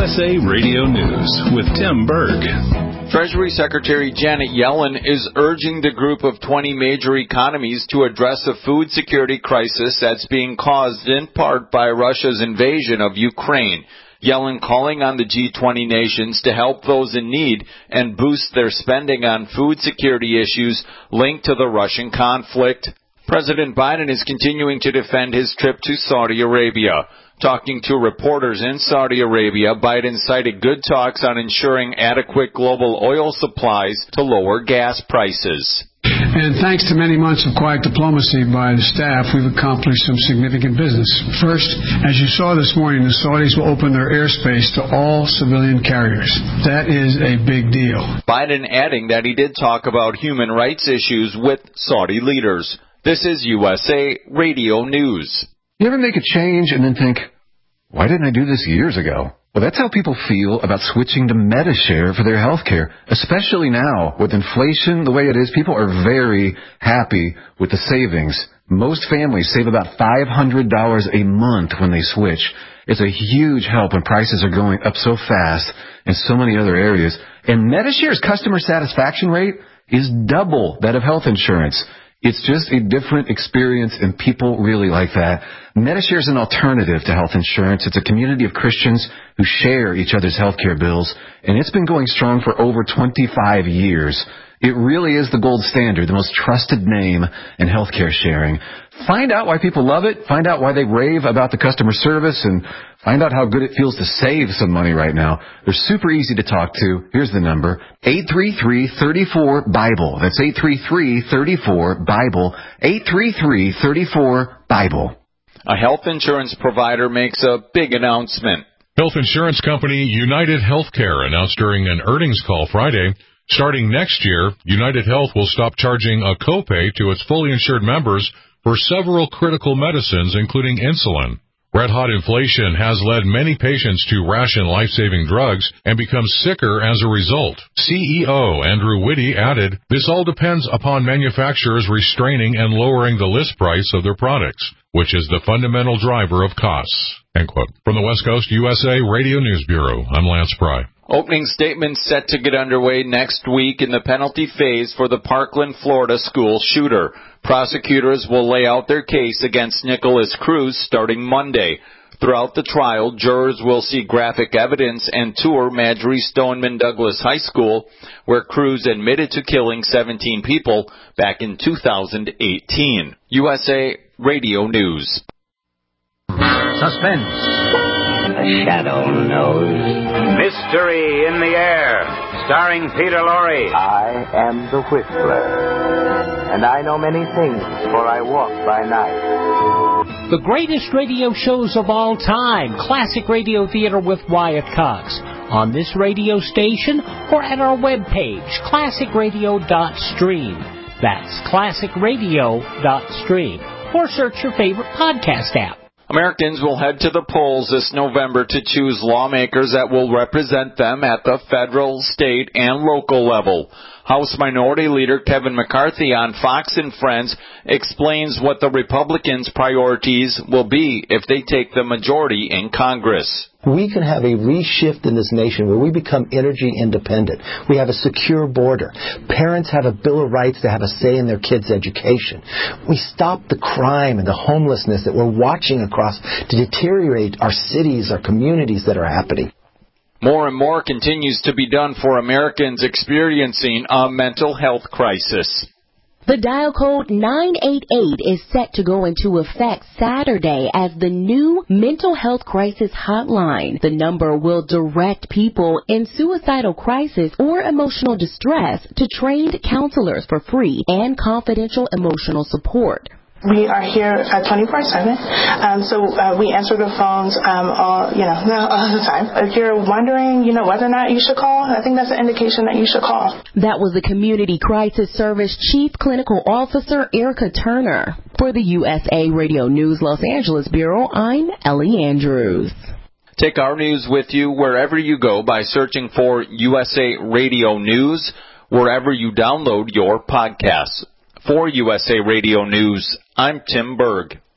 USA Radio News with Tim Berg. Treasury Secretary Janet Yellen is urging the group of 20 major economies to address a food security crisis that's being caused in part by Russia's invasion of Ukraine. Yellen calling on the G20 nations to help those in need and boost their spending on food security issues linked to the Russian conflict. President Biden is continuing to defend his trip to Saudi Arabia. Talking to reporters in Saudi Arabia, Biden cited good talks on ensuring adequate global oil supplies to lower gas prices. And thanks to many months of quiet diplomacy by the staff, we've accomplished some significant business. First, as you saw this morning, the Saudis will open their airspace to all civilian carriers. That is a big deal. Biden adding that he did talk about human rights issues with Saudi leaders. This is USA Radio News. You ever make a change and then think, why didn't I do this years ago? Well, that's how people feel about switching to Medi-Share for their health care, especially now with inflation the way it is. People are very happy with the savings. Most families save about $500 a month when they switch. It's a huge help when prices are going up so fast in so many other areas. And Medi-Share's customer satisfaction rate is double that of health insurance. It's just a different experience, and people really like that. Medi-Share is an alternative to health insurance. It's a community of Christians who share each other's health care bills, and it's been going strong for over 25 years. It really is the gold standard, the most trusted name in healthcare sharing. Find out why people love it. Find out why they rave about the customer service, and find out how good it feels to save some money right now. They're super easy to talk to. Here's the number, 833-34-BIBLE. That's 833-34-BIBLE, 833-34-BIBLE. A health insurance provider makes a big announcement. Health insurance company United Healthcare announced during an earnings call Friday, starting next year, United Health will stop charging a copay to its fully insured members for several critical medicines, including insulin. Red-hot inflation has led many patients to ration life-saving drugs and become sicker as a result. CEO Andrew Whitty added, "This all depends upon manufacturers restraining and lowering the list price of their products, which is the fundamental driver of costs." End quote. From the West Coast USA Radio News Bureau, I'm Lance Pry. Opening statements set to get underway next week in the penalty phase for the Parkland, Florida school shooter. Prosecutors will lay out their case against Nicholas Cruz starting Monday. Throughout the trial, jurors will see graphic evidence and tour Marjory Stoneman Douglas High School, where Cruz admitted to killing 17 people back in 2018. USA Radio News. Suspense. A shadow knows. Mystery in the air, starring Peter Lorre. I am the Whistler, and I know many things, for I walk by night. The greatest radio shows of all time, Classic Radio Theater with Wyatt Cox, on this radio station or at our webpage, classicradio.stream. That's classicradio.stream. Or search your favorite podcast app. Americans will head to the polls this November to choose lawmakers that will represent them at the federal, state, and local level. House Minority Leader Kevin McCarthy on Fox and Friends explains what the Republicans' priorities will be if they take the majority in Congress. We can have a reshift in this nation where we become energy independent. We have a secure border. Parents have a Bill of Rights to have a say in their kids' education. We stop the crime and the homelessness that we're watching across to deteriorate our cities, our communities that are happening. More and more continues to be done for Americans experiencing a mental health crisis. The dial code 988 is set to go into effect Saturday as the new mental health crisis hotline. The number will direct people in suicidal crisis or emotional distress to trained counselors for free and confidential emotional support. We are here 24/7, so we answer the phones all the time. If you're wondering, whether or not you should call, I think that's an indication that you should call. That was the Community Crisis Service Chief Clinical Officer Erica Turner. For the USA Radio News Los Angeles Bureau, I'm Ellie Andrews. Take our news with you wherever you go by searching for USA Radio News, wherever you download your podcasts. For USA Radio News, I'm Tim Berg.